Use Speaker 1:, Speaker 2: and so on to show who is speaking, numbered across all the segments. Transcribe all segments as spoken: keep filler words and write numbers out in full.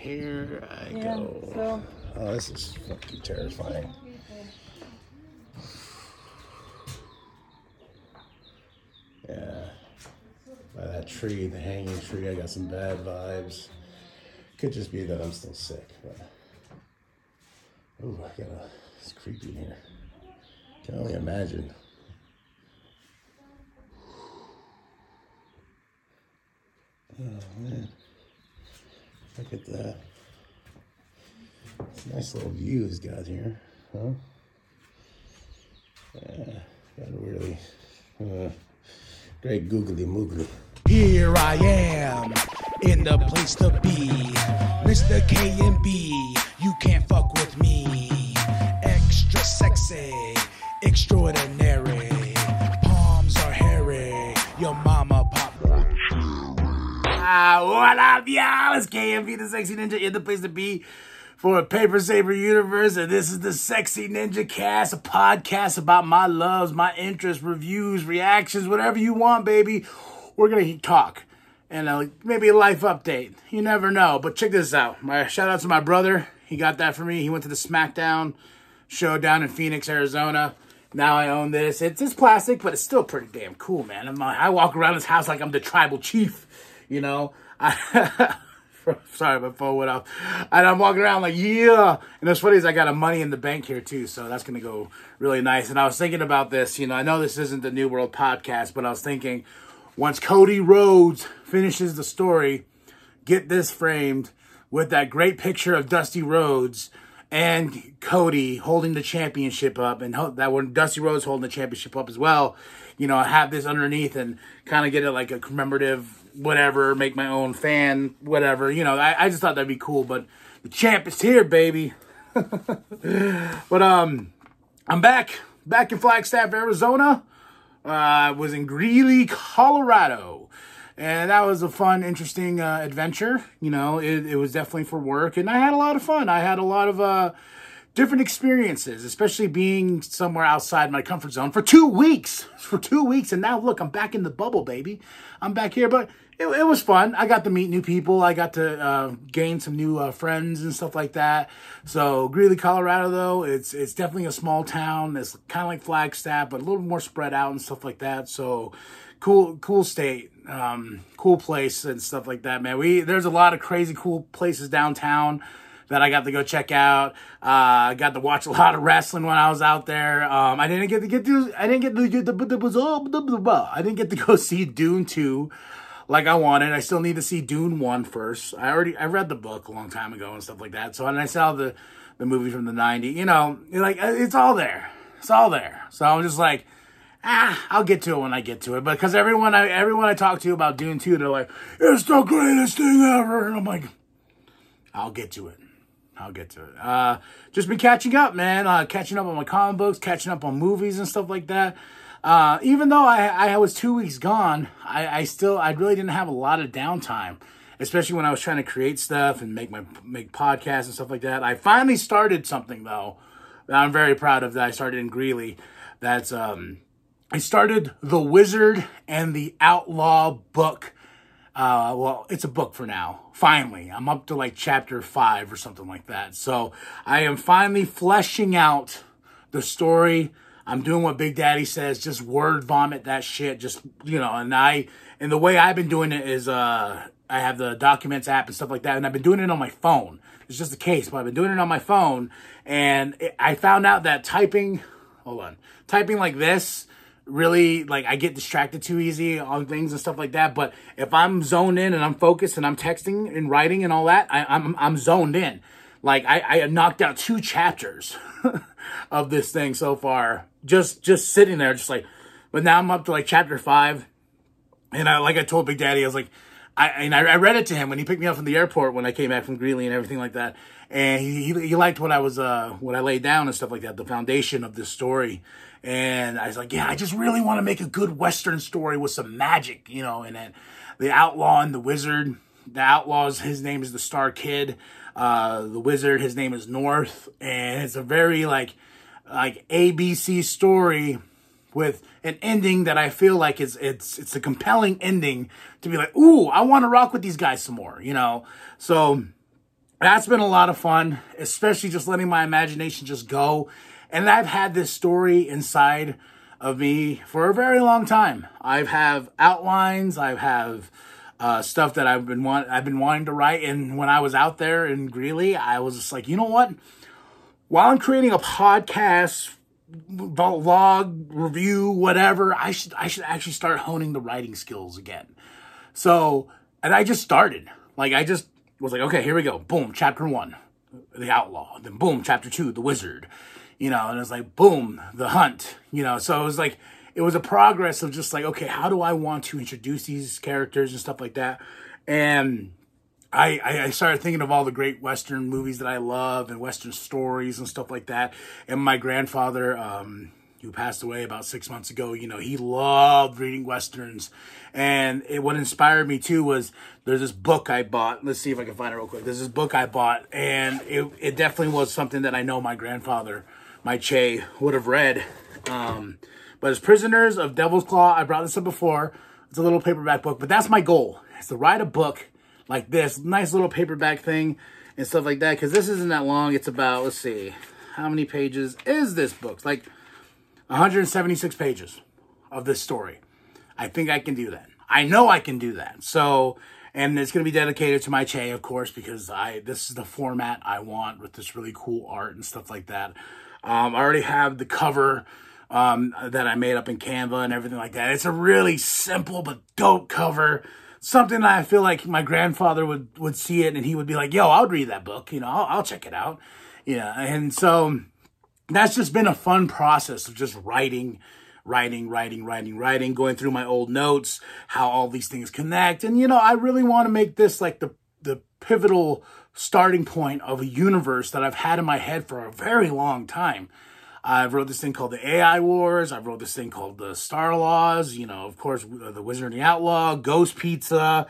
Speaker 1: here I
Speaker 2: yeah,
Speaker 1: go.
Speaker 2: So.
Speaker 1: Oh, this is fucking terrifying. Yeah. By that tree, the hanging tree, I got some bad vibes. Could just be that I'm still sick, but. Ooh, I got a. It's creepy in here. Can only imagine. Oh, man. Look at that. It's a nice little view he's got here, huh? Yeah, got a really uh, great googly moogly.
Speaker 3: Here I am, in the place to be. Mister K and B, you can't fuck with me. Extra sexy, extraordinary. Palms are hairy, your mama pop.
Speaker 4: Ah, what up, y'all? It's K M B, the Sexy Ninja, in the place to be for a Paper Saber universe, and this is the Sexy Ninja Cast, a podcast about my loves, my interests, reviews, reactions, whatever you want, baby. We're gonna talk, and uh, maybe a life update. You never know, but check this out. My shout out to my brother. He got that for me. He went to the SmackDown show down in Phoenix, Arizona. Now I own this. It's it's plastic, but it's still pretty damn cool, man. I'm, I walk around this house like I'm the tribal chief, you know. I, sorry, my phone went off. And I'm walking around like, yeah. And what's funny is I got a money in the bank here, too. So that's going to go really nice. And I was thinking about this. You know, I know this isn't the New World podcast, but I was thinking, once Cody Rhodes finishes the story, get this framed with that great picture of Dusty Rhodes and Cody holding the championship up. And that when Dusty Rhodes holding the championship up as well, you know, I have this underneath and kind of get it like a commemorative whatever, make my own fan, whatever. You know, I, I just thought that'd be cool. But the champ is here, baby. But um, I'm back, back in Flagstaff, Arizona. Uh, I was in Greeley, Colorado. And that was a fun, interesting uh, adventure. You know, it, it was definitely for work. And I had a lot of fun. I had a lot of uh, different experiences, especially being somewhere outside my comfort zone for two weeks. For two weeks. And now, look, I'm back in the bubble, baby. I'm back here. But it, it was fun. I got to meet new people. I got to uh, gain some new uh, friends and stuff like that. So Greeley, Colorado, though, it's it's definitely a small town. It's kind of like Flagstaff, but a little more spread out and stuff like that. So cool, cool state, um, cool place and stuff like that, man. We there's a lot of crazy cool places downtown that I got to go check out. Uh, I got to watch a lot of wrestling when I was out there. Um, I didn't get to get to I didn't get to get the I didn't get to go see Dune two like I wanted. I still need to see Dune one first. I already I read the book a long time ago and stuff like that. So and I saw the the movie from the nineties. You know, like it's all there. It's all there. So I'm just like, ah, I'll get to it when I get to it. But because everyone I everyone I talk to about Dune two, they're like, it's the greatest thing ever. And I'm like, I'll get to it. I'll get to it. Uh, just been catching up, man. Uh, catching up on my comic books, catching up on movies and stuff like that. Uh, even though I, I was two weeks gone, I, I still, I really didn't have a lot of downtime, especially when I was trying to create stuff and make my, make podcasts and stuff like that. I finally started something though that I'm very proud of that I started in Greeley. That's, um, I started The Wizard and the Outlaw book. Uh, well, it's a book for now. Finally, I'm up to like chapter five or something like that. So I am finally fleshing out the story. I'm doing what Big Daddy says, just word vomit that shit. Just, you know, and I, and the way I've been doing it is, uh, I have the Documents app and stuff like that. And I've been doing it on my phone. It's just the case, but I've been doing it on my phone. And it, I found out that typing, hold on, typing like this, really, like, I get distracted too easy on things and stuff like that. But if I'm zoned in and I'm focused and I'm texting and writing and all that, I, I'm I'm zoned in. Like, I, I knocked out two chapters of this thing so far. Just just sitting there, just like, but now I'm up to, like, chapter five. And I, like I told Big Daddy, I was like, I and I, I read it to him when he picked me up from the airport when I came back from Greeley and everything like that. And he, he, he liked what I was, uh, what I laid down and stuff like that, the foundation of this story. And I was like, yeah, I just really want to make a good Western story with some magic, you know, and then the outlaw and the wizard. The outlaw's, his name is the Star Kid. Uh, the wizard, his name is North. And it's a very, like, like A B C story with an ending that I feel like is, it's, it's a compelling ending to be like, ooh, I want to rock with these guys some more, you know? So that's been a lot of fun, especially just letting my imagination just go. And I've had this story inside of me for a very long time. I have outlines, I have uh, stuff that I've been want I've been wanting to write. And when I was out there in Greeley, I was just like, you know what? While I'm creating a podcast, vlog, review, whatever, I should I should actually start honing the writing skills again. So, and I just started. Like, I just was like, okay, here we go. Boom, chapter one, the outlaw. Then boom, chapter two, the wizard. You know, and it's like, boom, the hunt. You know, so it was like, it was a progress of just like, okay, how do I want to introduce these characters and stuff like that? And I, I started thinking of all the great Western movies that I love and Western stories and stuff like that. And my grandfather, um, who passed away about six months ago, you know, he loved reading Westerns. And it, what inspired me too was there's this book I bought. Let's see if I can find it real quick. There's this book I bought, and it, it definitely was something that I know my grandfather, my Che, would have read. Um, but it's Prisoners of Devil's Claw. I brought this up before. It's a little paperback book, but that's my goal. Is to write a book like this, nice little paperback thing and stuff like that. Because this isn't that long. It's about, let's see, how many pages is this book? It's like one hundred seventy-six pages of this story. I think I can do that. I know I can do that. So, and it's going to be dedicated to my Che, of course, because I this is the format I want with this really cool art and stuff like that. Um, I already have the cover um, that I made up in Canva and everything like that. It's a really simple but dope cover. Something that I feel like my grandfather would, would see it and he would be like, yo, I'll read that book. You know, I'll, I'll check it out. Yeah. And so that's just been a fun process of just writing, writing, writing, writing, writing, going through my old notes, how all these things connect. And, you know, I really want to make this like the, the pivotal starting point of a universe that I've had in my head for a very long time. I've wrote this thing called the A I Wars. I've wrote this thing called the Star Laws. You know, of course, the Wizard and the Outlaw, Ghost Pizza.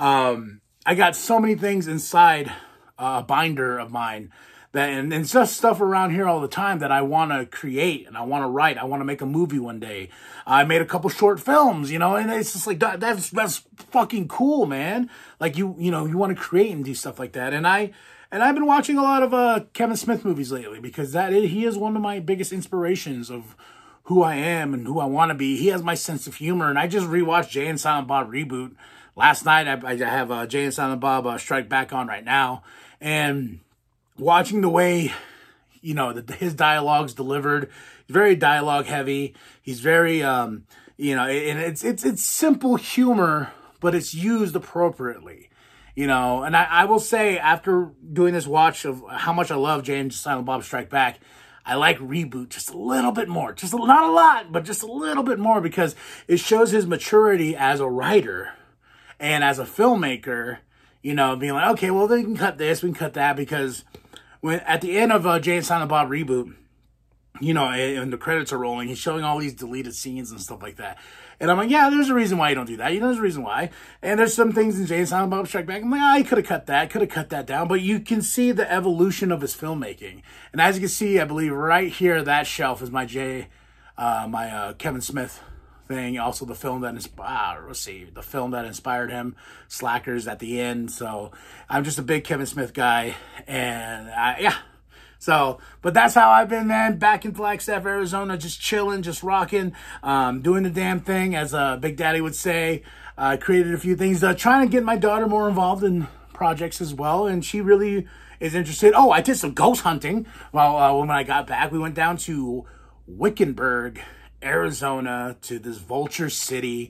Speaker 4: Um, I got so many things inside a binder of mine that, and, and it's just stuff around here all the time that I want to create and I want to write. I want to make a movie one day. I made a couple short films, you know, and it's just like, that, that's, that's fucking cool, man. Like you, you know, you want to create and do stuff like that. And I, And I've been watching a lot of uh, Kevin Smith movies lately because that is, he is one of my biggest inspirations of who I am and who I want to be. He has my sense of humor. And I just rewatched Jay and Silent Bob Reboot. Last night, I, I have uh, Jay and Silent Bob uh, Strike Back on right now. And watching the way, you know, the, his dialogue's delivered, he's very dialogue heavy. He's very, um, you know, and it's, it's, it's simple humor, but it's used appropriately. You know, and I, I will say, after doing this watch of how much I love Jay and Silent Bob Strike Back, I like Reboot just a little bit more. Just a, not a lot, but just a little bit more because it shows his maturity as a writer and as a filmmaker, you know, being like, okay, well, they can cut this, we can cut that, because when at the end of uh, Jay and Silent Bob Reboot, you know, and the credits are rolling, he's showing all these deleted scenes and stuff like that. And I'm like, yeah, there's a reason why you don't do that. You know, there's a reason why. And there's some things in Jay and Silent Bob Strike Back. I'm like, ah, oh, you could have cut that, could have cut that down. But you can see the evolution of his filmmaking. And as you can see, I believe right here, that shelf is my Jay, uh, my uh, Kevin Smith thing. Also the film that inspired, let's see, the film that inspired him, Slackers at the end. So I'm just a big Kevin Smith guy. And I, yeah. So, but that's how I've been, man, back in Flagstaff, Arizona, just chilling, just rocking, um, doing the damn thing, as uh, Big Daddy would say. I uh, created a few things, uh, trying to get my daughter more involved in projects as well, and she really is interested. Oh, I did some ghost hunting while uh, when I got back. We went down to Wickenburg, Arizona, to this Vulture City,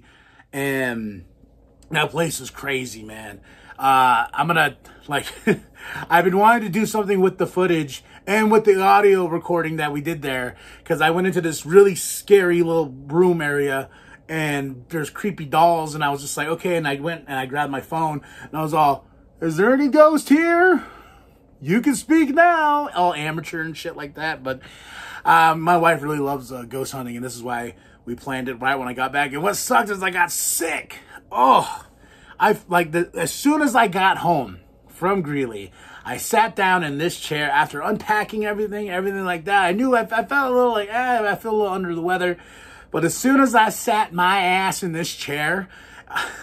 Speaker 4: and that place is crazy, man. Uh, I'm gonna, like, I've been wanting to do something with the footage and with the audio recording that we did there, because I went into this really scary little room area and there's creepy dolls, and I was just like, okay, and I went and I grabbed my phone and I was all, is there any ghost here? You can speak now. All amateur and shit like that. But um, my wife really loves uh, ghost hunting, and this is why we planned it right when I got back. And what sucked is I got sick. Oh, I like the as soon as I got home from Greeley, I sat down in this chair after unpacking everything, everything like that. I knew I, I felt a little like, eh, I feel a little under the weather. But as soon as I sat my ass in this chair,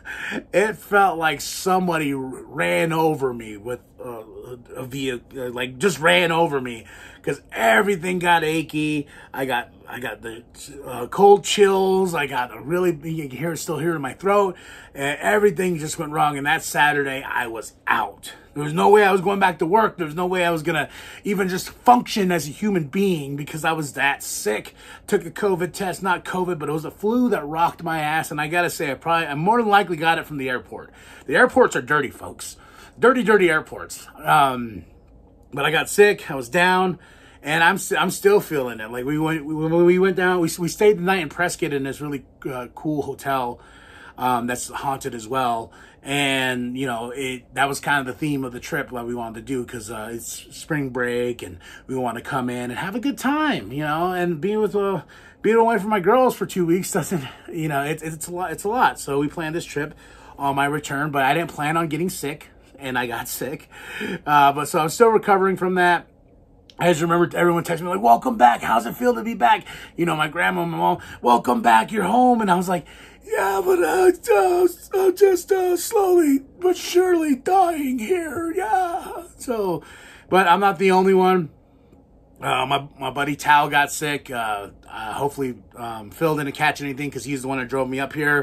Speaker 4: it felt like somebody ran over me with uh, a vehicle, like just ran over me, because everything got achy. I got I got the uh, cold chills. I got a really, you can hear it still here in my throat, and everything just went wrong. And that Saturday, I was out. There was no way I was going back to work. There was no way I was gonna even just function as a human being because I was that sick. Took a COVID test, not COVID, but it was a flu that rocked my ass. And I gotta say, I probably, I more than likely got it from the airport. The airports are dirty, folks. Dirty, dirty airports. Um, but I got sick. I was down. And I'm I'm still feeling it. Like we went we, when we went down, we we stayed the night in Prescott in this really uh, cool hotel um, that's haunted as well. And you know, it that was kind of the theme of the trip that we wanted to do because uh, it's spring break and we want to come in and have a good time. You know, and being with uh, being away from my girls for two weeks doesn't, you know, it's it's a lot. It's a lot. So we planned this trip on my return, but I didn't plan on getting sick, and I got sick. Uh, but so I'm still recovering from that. I just remember everyone texting me like, welcome back. How's it feel to be back? You know, my grandma and my mom, welcome back. You're home. And I was like, yeah, but uh, uh, I'm just uh, slowly but surely dying here. Yeah. So, but I'm not the only one. Uh, my, my buddy Tal got sick. Uh, uh, hopefully um, Phil didn't catch anything because he's the one that drove me up here.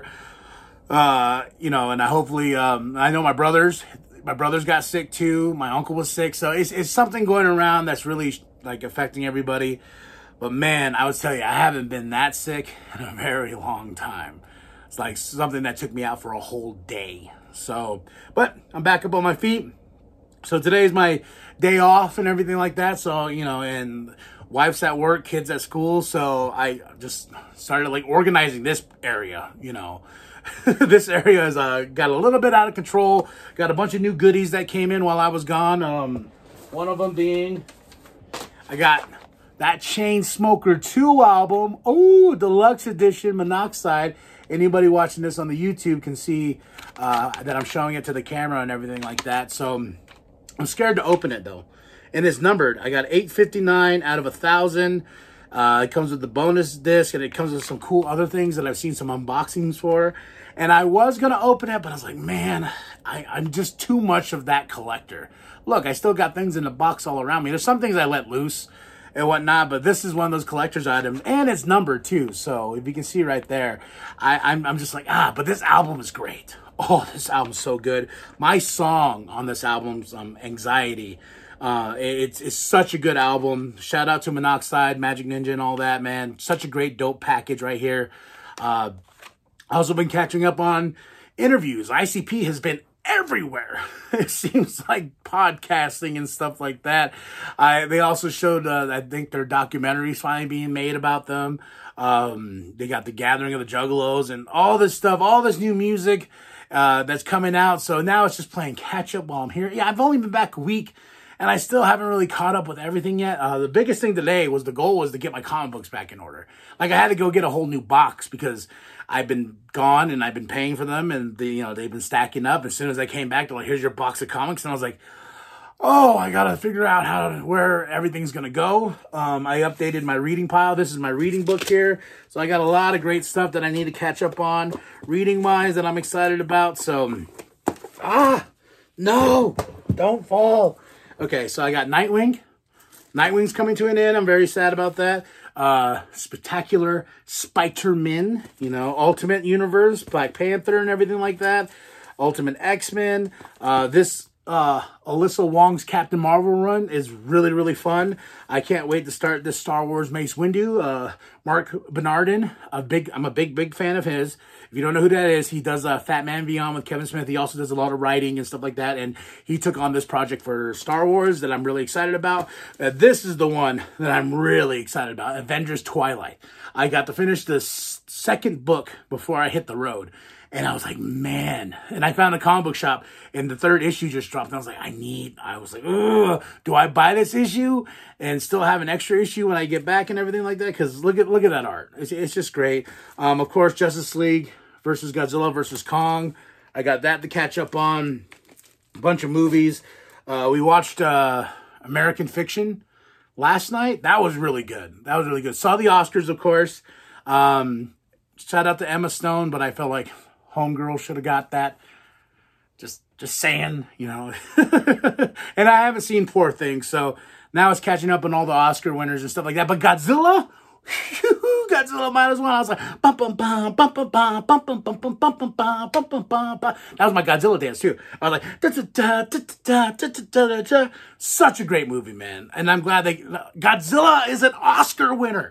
Speaker 4: Uh, you know, and I hopefully, um, I know my brothers, My brothers got sick too. My uncle was sick. So it's, it's something going around that's really like affecting everybody. But man, I would tell you, I haven't been that sick in a very long time. It's like something that took me out for a whole day. So, but I'm back up on my feet. So today's my day off and everything like that. So, you know, and wife's at work, kids at school. So I just started like organizing this area, you know. This area has uh, got a little bit out of control. Got a bunch of new goodies that came in while I was gone. Um, one of them being, I got that Chainsmoker two album. Oh, deluxe edition, Monoxide. Anybody watching this on the YouTube can see uh, that I'm showing it to the camera and everything like that. So I'm scared to open it though. And it's numbered. I got eight fifty-nine out of a thousand. Uh, it comes with the bonus disc, and it comes with some cool other things that I've seen some unboxings for. And I was going to open it, but I was like, man, I, I'm just too much of that collector. Look, I still got things in the box all around me. There's some things I let loose and whatnot, but this is one of those collector's items, and it's numbered too. So if you can see right there, I, I'm, I'm just like, ah, but this album is great. Oh, this album's so good. My song on this album's um, Anxiety. Uh, it's, it's such a good album. Shout out to Monoxide, Magic Ninja, and all that, man. Such a great dope package right here. Uh, I also been catching up on interviews. I C P has been everywhere. It seems like podcasting and stuff like that. I, they also showed, uh, I think their documentaries finally being made about them. Um, they got the Gathering of the Juggalos and all this stuff, all this new music, uh, that's coming out. So now it's just playing catch up while I'm here. Yeah, I've only been back a week. And I still haven't really caught up with everything yet. Uh, the biggest thing today was the goal was to get my comic books back in order. Like I had to go get a whole new box because I've been gone and I've been paying for them, and the, you know, they've been stacking up. As soon as I came back, they're like, "Here's your box of comics," and I was like, "Oh, I gotta figure out how to, where everything's gonna go." Um, I updated my reading pile. This is my reading book here, so I got a lot of great stuff that I need to catch up on reading wise that I'm excited about. So, ah, no, don't fall. Okay, so I got Nightwing. Nightwing's coming to an end. I'm very sad about that. Uh, Spectacular Spider-Man, you know, Ultimate Universe, Black Panther and everything like that. Ultimate X-Men. Uh, this uh, Alyssa Wong's Captain Marvel run is really, really fun. I can't wait to start this Star Wars Mace Windu. Uh, Mark Bernardin, a big, I'm a big, big fan of his. If you don't know who that is, he does uh, Fat Man Beyond with Kevin Smith. He also does a lot of writing and stuff like that. And he took on this project for Star Wars that I'm really excited about. Uh, this is the one that I'm really excited about, Avengers Twilight. I got to finish the s- second book before I hit the road. And I was like, man. And I found a comic book shop, and the third issue just dropped. And I was like, I need, I was like, ugh, do I buy this issue and still have an extra issue when I get back and everything like that? Because look at look at that art. It's, it's just great. Um, of course, Justice League versus Godzilla versus Kong. I got that to catch up on. A bunch of movies. Uh, we watched uh, American Fiction last night. That was really good. That was really good. Saw the Oscars, of course. Um, shout out to Emma Stone, but I felt like, Homegirl should have got that. Just just saying, you know. And I haven't seen Poor Things, so now it's catching up on all the Oscar winners and stuff like that. But Godzilla, Godzilla minus one. I was like, bum bum bum bum bum bum bum bum bum bum bum bum bum bum bum bum bum. That was my Godzilla dance too. I was like, da da da da da da da da da. Such a great movie, man. And I'm glad they Godzilla is an Oscar winner.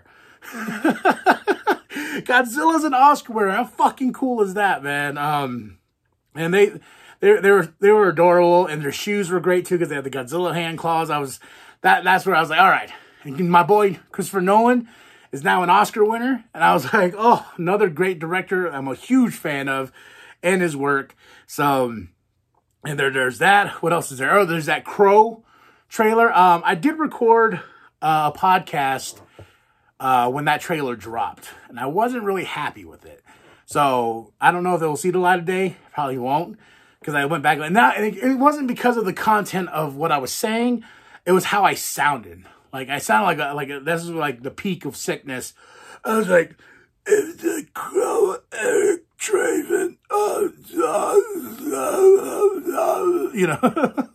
Speaker 4: Godzilla's an Oscar winner. How fucking cool is that, man? Um, and they. They, they were they were adorable, and their shoes were great too because they had the Godzilla hand claws. I was that that's where I was like, all right. And my boy Christopher Nolan is now an Oscar winner, and I was like, oh, another great director. I'm a huge fan of, and his work. So, and there there's that. What else is there? Oh, there's that Crow trailer. Um, I did record uh, a podcast uh, when that trailer dropped, and I wasn't really happy with it. So I don't know if it will see the light of day. Probably won't. Because I went back, and now it wasn't because of the content of what I was saying. It was how I sounded. Like I sounded like a, like a, this is like the peak of sickness. I was like, "It's the Crow, Eric Traven, uh, you know."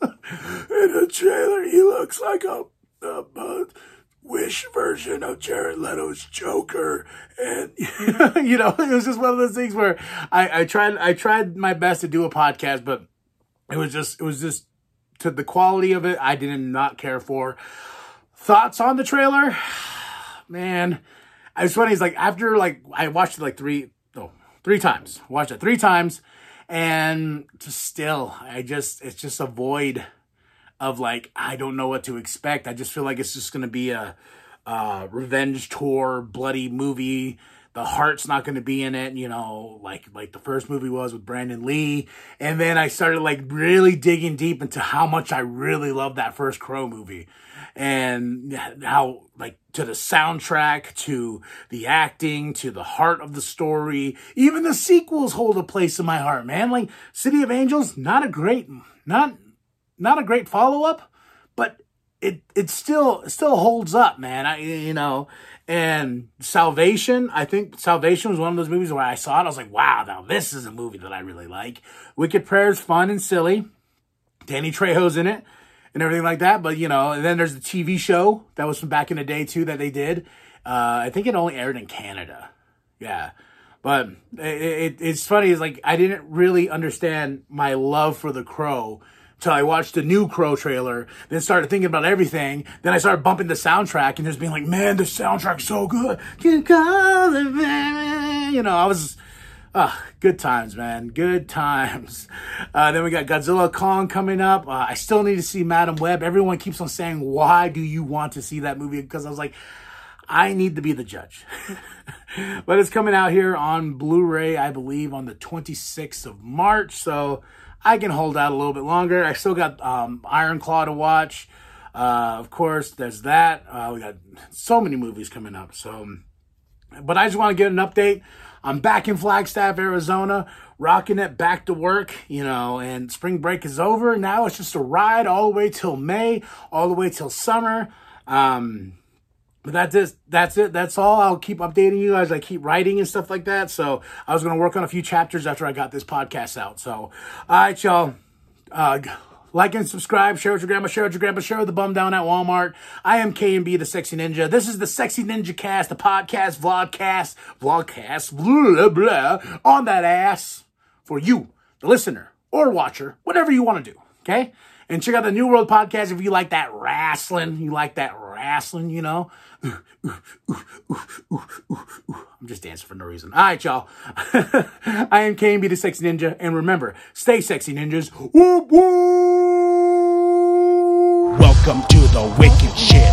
Speaker 4: In the trailer, he looks like a, a, a Wish version of Jared Leto's Joker, and you know, it was just one of those things where I, I tried I tried my best to do a podcast, but it was just it was just to the quality of it I did not care for. Thoughts on the trailer, man? It's funny. It's like after like I watched it like three no three times, watched it three times, and just still I just it's just a void of like, I don't know what to expect. I just feel like it's just going to be a, a revenge tour, bloody movie. The heart's not going to be in it, you know, like like the first movie was with Brandon Lee. And then I started like really digging deep into how much I really loved that first Crow movie. And how like to the soundtrack, to the acting, to the heart of the story. Even the sequels hold a place in my heart, man. Like City of Angels, not a great, not... Not a great follow-up, but it it still it still holds up, man. I you know, and Salvation, I think Salvation was one of those movies where I saw it, I was like, wow, now this is a movie that I really like. Wicked Prayer is fun and silly. Danny Trejo's in it and everything like that. But, you know, and then there's the T V show that was from back in the day, too, that they did. Uh, I think it only aired in Canada. Yeah. But it, it, it's funny. It's like I didn't really understand my love for The Crow till I watched the new Crow trailer, then started thinking about everything. Then I started bumping the soundtrack and just being like, man, the soundtrack's so good. You call it, baby. You know, I was, uh, good times, man. Good times. Uh, then we got Godzilla Kong coming up. Uh, I still need to see Madam Web. Everyone keeps on saying, why do you want to see that movie? Because I was like, I need to be the judge. But it's coming out here on Blu-ray, I believe, on the twenty-sixth of March. So I can hold out a little bit longer. I still got um, Iron Claw to watch. Uh, of course, there's that. Uh, we got so many movies coming up. So, but I just want to get an update. I'm back in Flagstaff, Arizona, rocking it, back to work, you know, and spring break is over. Now it's just a ride all the way till May, all the way till summer. Um, But that's it. That's it. That's all. I'll keep updating you as I keep writing and stuff like that. So I was going to work on a few chapters after I got this podcast out. So, all right, y'all. Uh, like and subscribe. Share with your grandma. Share with your grandpa. Share with the bum down at Walmart. I am K M B, the Sexy Ninja. This is the Sexy Ninja Cast, the podcast, vlogcast, vlogcast, blah, blah, blah, on that ass for you, the listener or watcher, whatever you want to do. Okay? And check out the New World podcast if you like that wrestling. You like that wrestling, you know. I'm just dancing for no reason. All right, y'all. I am K M B, the Sexy Ninja. And remember, stay sexy, ninjas. Whoop, whoop.
Speaker 3: Welcome to the wicked shit.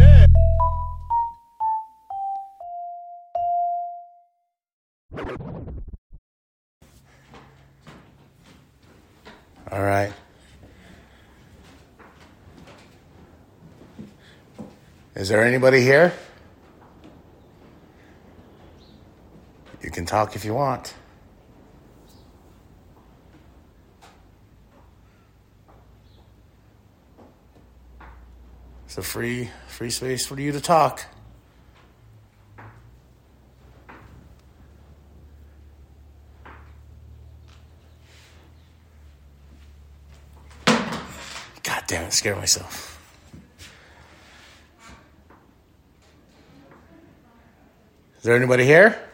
Speaker 1: All right. Is there anybody here? You can talk if you want. It's a free, free space for you to talk.
Speaker 4: damn it, scared myself. Is there anybody here?